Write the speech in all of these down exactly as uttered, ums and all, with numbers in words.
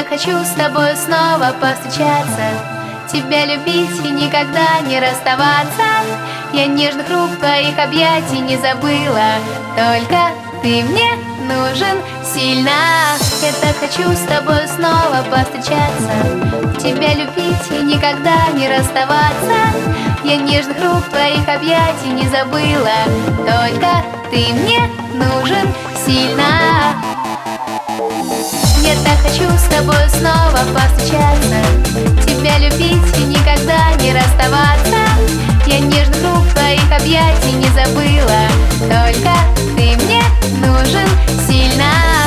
хочу с тобой снова повстречаться, тебя любить и никогда не расставаться. Я нежных рук твоих объятий не забыла, только ты мне нужен сильно. Я так хочу с тобой снова повстречаться, тебя любить и никогда не расставаться. Я нежных рук твоих объятий не забыла, только ты мне нужен сильно. Я так хочу с тобой снова повстречаться, тебя любить и никогда не расставаться. Я нежных рук твоих объятий не забыла, только ты мне нужен сильно.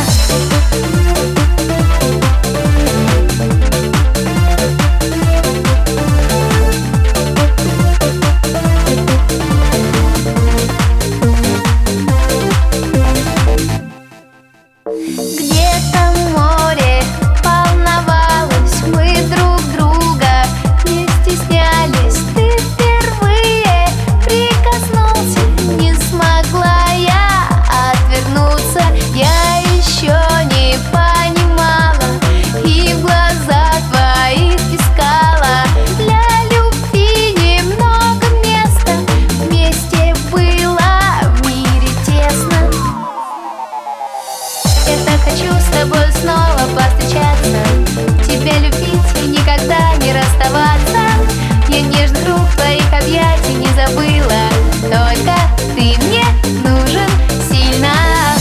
Хочу с тобой снова повстречаться, тебя любить и никогда не расставаться. Я нежных рук твоих объятий не забыла, только ты мне нужен сильно.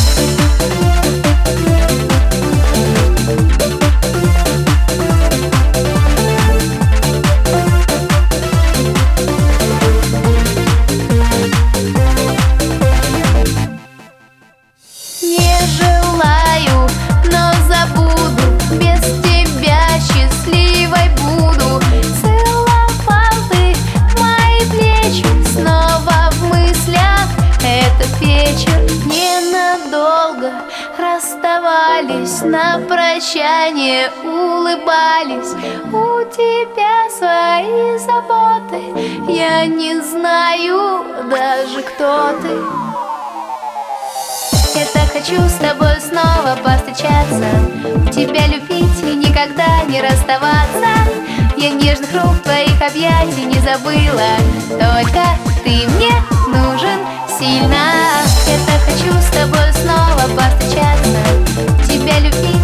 Не желаю, но забуду, без тебя счастливой буду. Целовал ты мои плечи, снова в мыслях этот вечер. Ненадолго расставались, на прощание улыбались. У тебя свои заботы, я не знаю даже, кто ты. Я так хочу с тобой снова повстречаться, тебя любить и никогда не расставаться. Я нежных рук твоих объятий не забыла, только ты мне нужен сильно. Я так хочу с тобой снова повстречаться, тебя любить